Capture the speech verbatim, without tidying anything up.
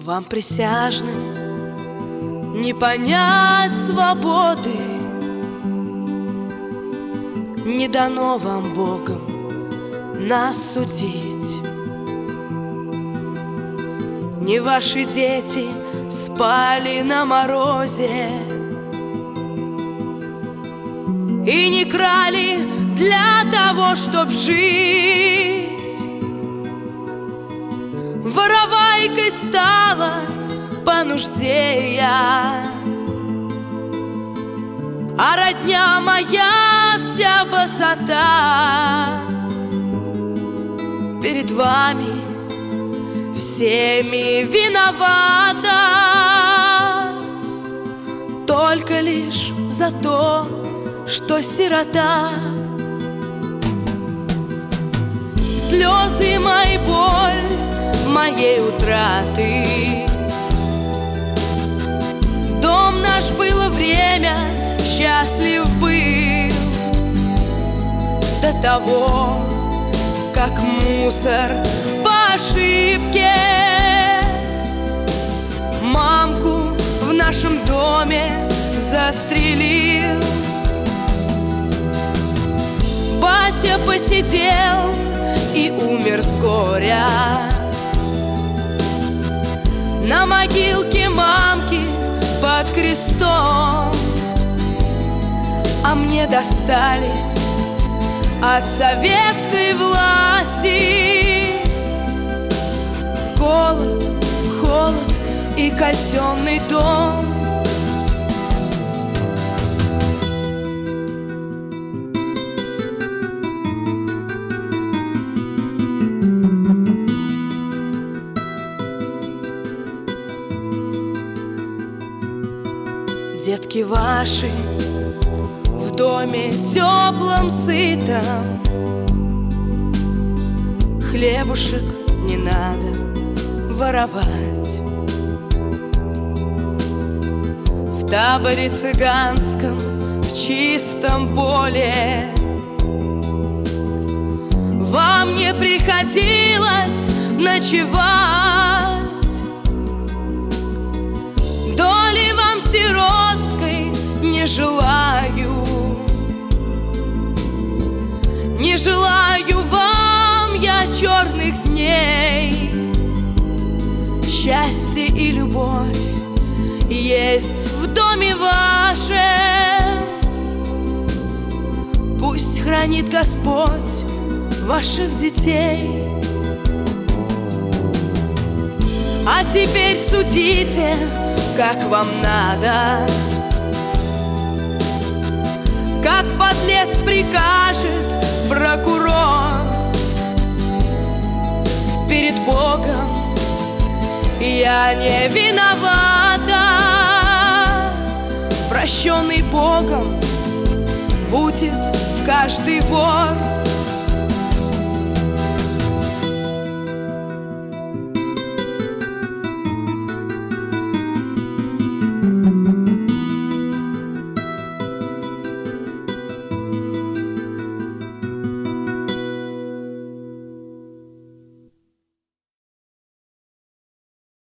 Вам, присяжным, не понять свободы, не дано вам Богом нас судить. Не ваши дети спали на морозе и не крали для того, чтоб жить. Воровайкой стала по нужде я, а родня моя вся босота перед вами всеми виновата, только лишь за то, что сирота. Слезы мои, боль моей утраты. Дом наш было время, счастлив был до того, как мусор по ошибке мамку в нашем доме застрелил. Батя посидел и умер с горя на могилке мамки под крестом, а мне достались от советской власти голод, холод и казенный дом. Детки ваши в доме теплом, сытом, хлебушек не надо воровать. В таборе цыганском, в чистом поле вам не приходилось ночевать. Доли вам сиротской не желаю, не желаю вам я черных дней. Счастье и любовь есть в доме вашем. Пусть хранит Господь ваших детей. А теперь судите, как вам надо, как подлец прикажет прокурор. Перед Богом я не виновата, прощенный Богом будет каждый вор.